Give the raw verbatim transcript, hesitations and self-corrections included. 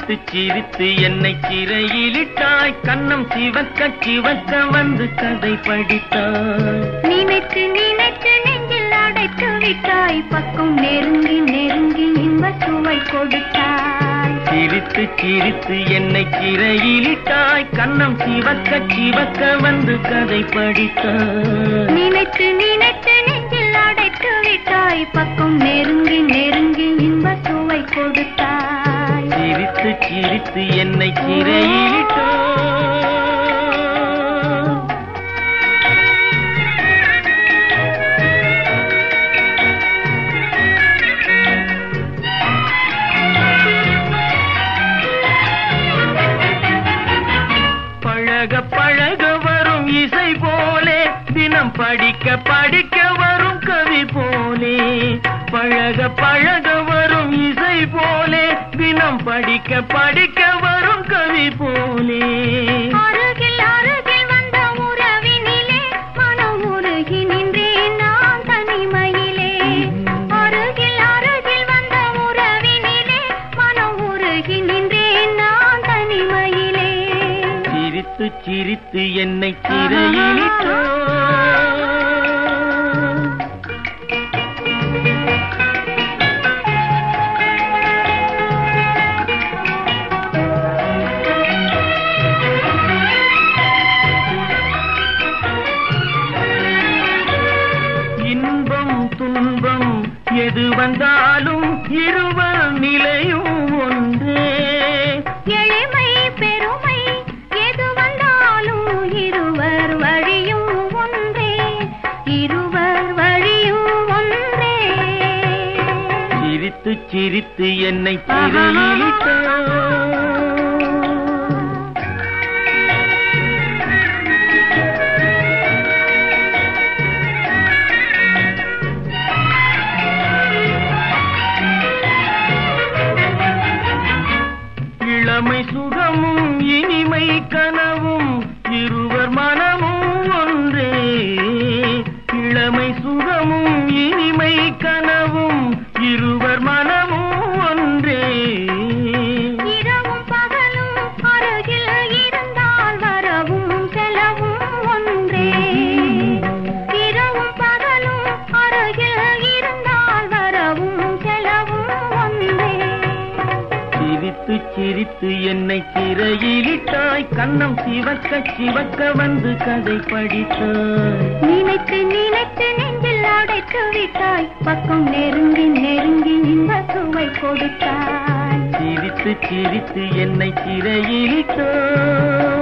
சிரித்து சிரித்து என்னை சிறையிலிட்டாய், கண்ணம் சிவக்க சிவக்க வந்து கதை படித்தாய். நினைத்து நினைத்து நெஞ்சில் அடைத்து விட்டாய், பக்கம் நெருங்கி நெருங்கி இன்ப சுவை கொடுத்தாய். சிரித்து சிரித்து என்னை சிறையிலிட்டாய், கண்ணம் சிவக்க சிவக்க வந்து கதை படித்தாய். நினைத்து நினைத்து நெஞ்சில் அடைத்து விட்டாய், பக்கம் நெருங்கி நெருங்கி இன்ப சுவை கொடுத்தாய். சிரித்து சிரித்து என்னை சிறையிலிட்டாய். பழக பழக வரும் இசை போலே, தினம் படிக்க படிக்க வரும் கவி போலே. பழக பழக வரும் இசை போலே, தினம் படிக்க படிக்க வரும் கவி போலே. அருகில் அருகில் வந்த உறவினிலே மனம் உருகி நின்றேன் நான் தனிமையிலே. அருகில் அருகில் வந்த உறவினிலே மனம் உருகி நின்றேன் நான் தனிமையிலே. சிரித்து சிரித்து என்னை சிறையிலிட்டாய். இன்பம் துன்பம் எது வந்தாலும் இருவர் நிலையும் ஒன்றே. எளிமை பெருமை எது வந்தாலும் இருவர் வழியும் ஒன்றே, இருவர் வழியும் ஒன்றே. சிரித்து சிரித்து என்னை சிறையிலிட்டாய். இளமை சுகமும் இனிமை கனவும் இருவர் மனமும் ஒன்றே. இளமை சுகமும் இனிமை கனவும் இருவர் மனமும் ஒன்றே. இரவும் பகலும் அருகில் இருந்தால் வரவும் செலவும் ஒன்றே. இரவும் பகலும் அருகில் இருந்தால் வரவும் செலவும் ஒன்றே. சிரித்து சிரித்து என்னை சிறையிலிட்டாய், கண்ணம் சிவக்க சிவக்க வந்து கதை படித்தாய். நினைத்து நினைத்து நெஞ்சில் அடைத்து விட்டாய், பக்கம் நெருங்கி நெருங்கி இன்ப சுவை கொடுத்தாய். சிரித்து சிரித்து என்னை சிறையிலிட்டாய்.